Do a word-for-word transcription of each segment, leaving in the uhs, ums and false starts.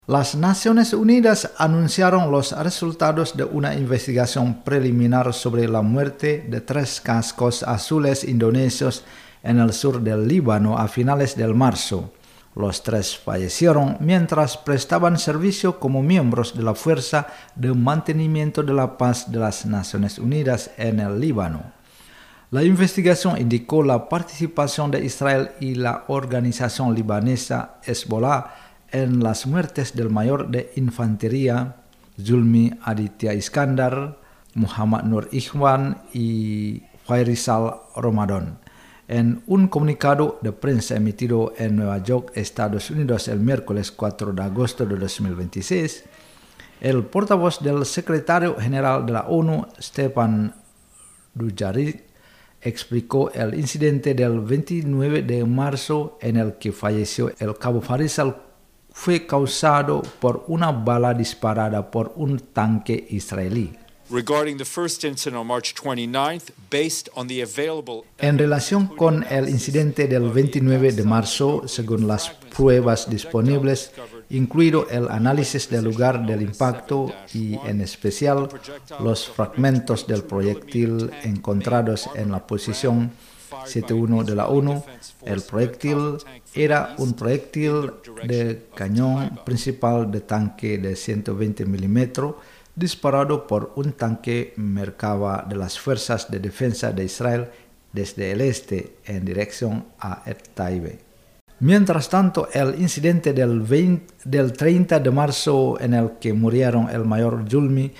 Las Naciones Unidas anunciaron los resultados de una investigación preliminar sobre la muerte de tres cascos azules indonesios en el sur del Líbano a finales de marzo. Los tres fallecieron mientras prestaban servicio como miembros de la Fuerza de Mantenimiento de la Paz de las Naciones Unidas en el Líbano. La investigación indicó la participación de Israel y la organización libanesa Hezbollah en las muertes del mayor de infantería Zulmi Aditya Iskandar, Muhammad Nur Ikhwan y Faisal Ramadan. En un comunicado de prensa emitido en Nueva York, Estados Unidos, el miércoles cuatro de agosto de dos mil veintiséis, el portavoz del secretario general de la ONU, Stephane Dujarric, explicó el incidente del veintinueve de marzo en el que falleció el cabo Faisal fue causado por una bala disparada por un tanque israelí. Regarding the first incident on March twenty-ninth, based on the available... En relación con el incidente del veintinueve de marzo, según las pruebas disponibles, incluido el análisis del lugar del impacto y, en especial, los fragmentos del proyectil encontrados en la posición setenta y uno de la ONU, el proyectil era un proyectil de cañón principal de tanque de ciento veinte milímetros disparado por un tanque Merkava de las Fuerzas de Defensa de Israel desde el este en dirección a Et-Taibe. Mientras tanto, el incidente del, veinte, del treinta de marzo en el que murieron el mayor Zulmi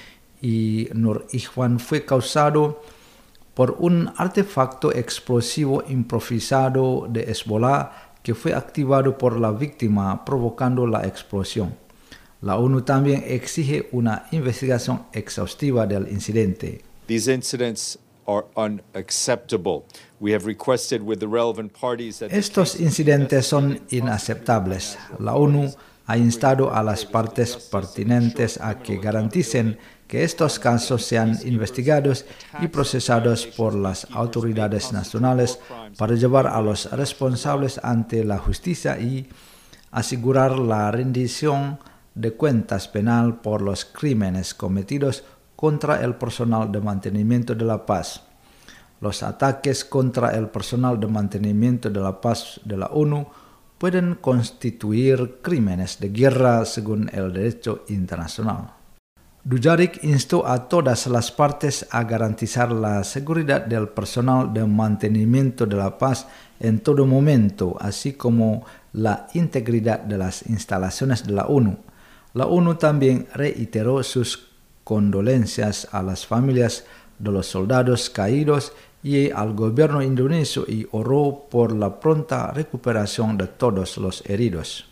y Nur Ikhwan fue causado por un artefacto explosivo improvisado de Hezbollah que fue activado por la víctima provocando la explosión. La ONU también exige una investigación exhaustiva del incidente. These incidents are unacceptable. We have requested with the relevant parties that Estos incidentes son inaceptables. La ONU ha instado a las partes pertinentes a que garanticen que estos casos sean investigados y procesados por las autoridades nacionales para llevar a los responsables ante la justicia y asegurar la rendición de cuentas penal por los crímenes cometidos contra el personal de mantenimiento de la paz. Los ataques contra el personal de mantenimiento de la paz de la ONU pueden constituir crímenes de guerra según el derecho internacional. Dujarric instó a todas las partes a garantizar la seguridad del personal de mantenimiento de la paz en todo momento, así como la integridad de las instalaciones de la ONU. La ONU también reiteró sus condolencias a las familias de los soldados caídos y al gobierno indonesio y oró por la pronta recuperación de todos los heridos.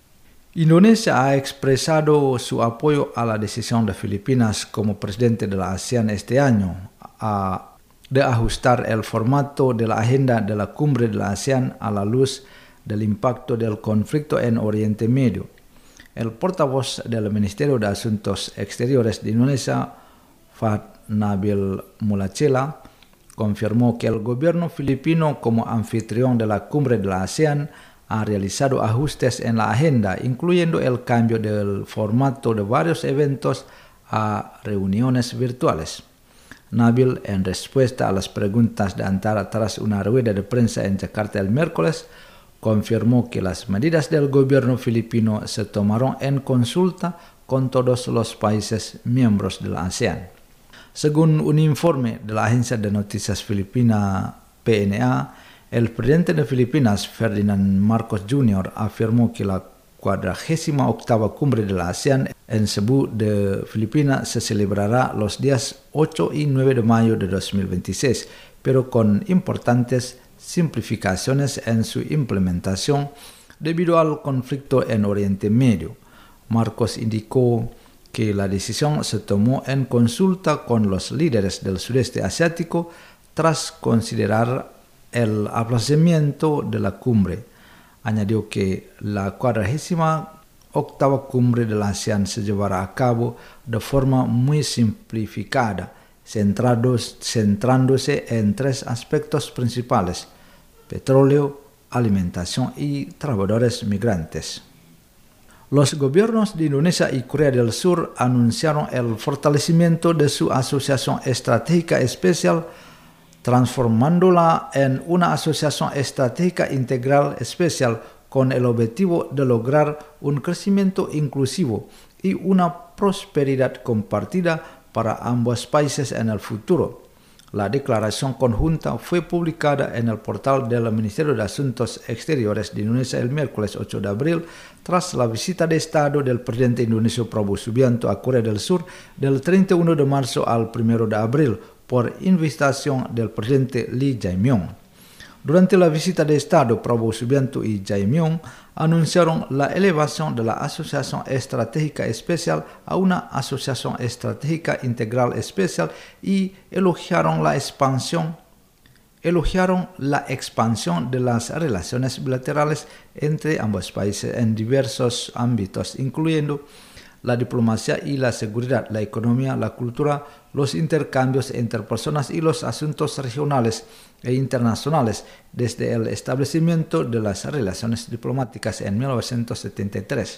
Indonesia ha expresado su apoyo a la decisión de Filipinas como presidente de la ASEAN este año a, de ajustar el formato de la agenda de la cumbre de la ASEAN a la luz del impacto del conflicto en Oriente Medio. El portavoz del Ministerio de Asuntos Exteriores de Indonesia, Fahd Nabil Mulacela, confirmó que el gobierno filipino, como anfitrión de la cumbre de la ASEAN, ha realizado ajustes en la agenda, incluyendo el cambio del formato de varios eventos a reuniones virtuales. Nabil, en respuesta a las preguntas de Antara tras una rueda de prensa en Jakarta el miércoles, confirmó que las medidas del gobierno filipino se tomaron en consulta con todos los países miembros de la ASEAN. Según un informe de la agencia de noticias filipina P N A, el presidente de Filipinas, Ferdinand Marcos junior, afirmó que la cuadragésima octava cumbre de la ASEAN en Cebu de Filipinas se celebrará los días ocho y nueve de mayo de dos mil veintiséis, pero con importantes simplificaciones en su implementación debido al conflicto en Oriente Medio. Marcos indicó que la decisión se tomó en consulta con los líderes del sudeste asiático tras considerar el aplazamiento de la cumbre. Añadió que la cuadragésima octava cumbre de la ASEAN se llevará a cabo de forma muy simplificada, centrándose en tres aspectos principales: petróleo, alimentación y trabajadores migrantes. Los gobiernos de Indonesia y Corea del Sur anunciaron el fortalecimiento de su asociación estratégica especial, transformándola en una asociación estratégica integral especial con el objetivo de lograr un crecimiento inclusivo y una prosperidad compartida para ambos países en el futuro. La declaración conjunta fue publicada en el portal del Ministerio de Asuntos Exteriores de Indonesia el miércoles ocho de abril, tras la visita de Estado del presidente indonesio Prabowo Subianto a Corea del Sur del treinta y uno de marzo al primero de abril por invitación del presidente Lee Jae-myung. Durante la visita de Estado, Prabowo Subianto y Jae-myung anunciaron la elevación de la Asociación Estratégica Especial a una Asociación Estratégica Integral Especial y elogiaron la expansión, elogiaron la expansión de las relaciones bilaterales entre ambos países en diversos ámbitos, incluyendo la diplomacia y la seguridad, la economía, la cultura, los intercambios entre personas y los asuntos regionales e internacionales desde el establecimiento de las relaciones diplomáticas en mil novecientos setenta y tres.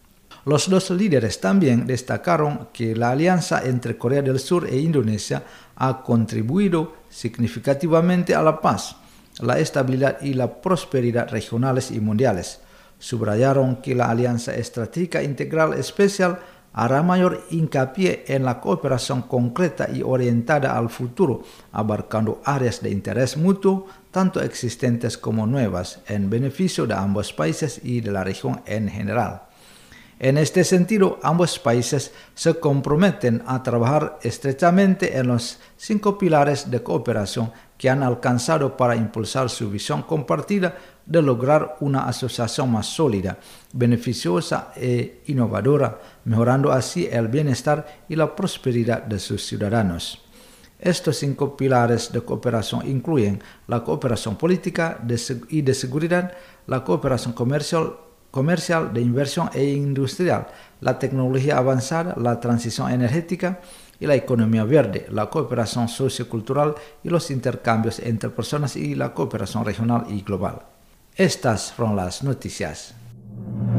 Los dos líderes también destacaron que la alianza entre Corea del Sur e Indonesia ha contribuido significativamente a la paz, la estabilidad y la prosperidad regionales y mundiales. Subrayaron que la Alianza Estratégica Integral Especial hará mayor hincapié en la cooperación concreta y orientada al futuro, abarcando áreas de interés mutuo, tanto existentes como nuevas, en beneficio de ambos países y de la región en general. En este sentido, ambos países se comprometen a trabajar estrechamente en los cinco pilares de cooperación que han alcanzado para impulsar su visión compartida de lograr una asociación más sólida, beneficiosa e innovadora, mejorando así el bienestar y la prosperidad de sus ciudadanos. Estos cinco pilares de cooperación incluyen la cooperación política y de seguridad, la cooperación comercial, comercial, de inversión e industrial, la tecnología avanzada, la transición energética y la economía verde, la cooperación sociocultural y los intercambios entre personas y la cooperación regional y global. Estas fueron las noticias.